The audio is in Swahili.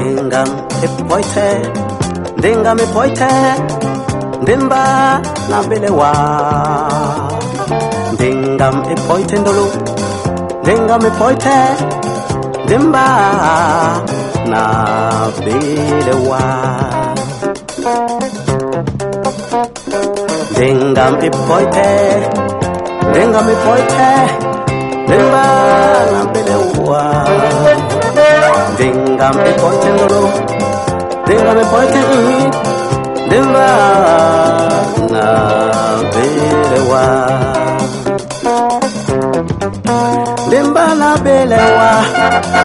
Denga me poite, demba na belewa. Denga me poite ndolo, denga me poite, demba na belewa. Denga me poite, demba na belewa. Denga me poite ndolo, denga me poite, demba na belewa. Demba na belewa,